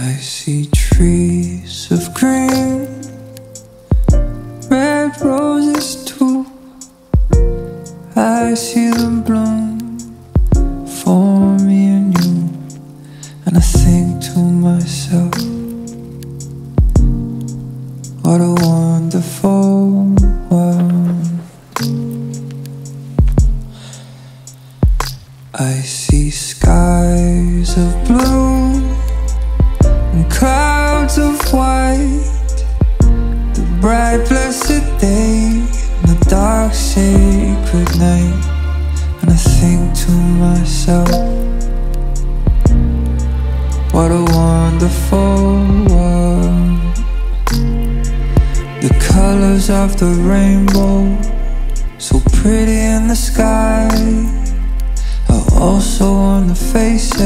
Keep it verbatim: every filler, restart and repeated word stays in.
I see trees of green, red roses too. I see them bloom for me and you. And I think to myself, what a wonderful world. I see skies of blue and clouds of white, the bright blessed day and the dark sacred night. And I think to myself, what a wonderful world. The colors of the rainbow, so pretty in the sky, are also on the faces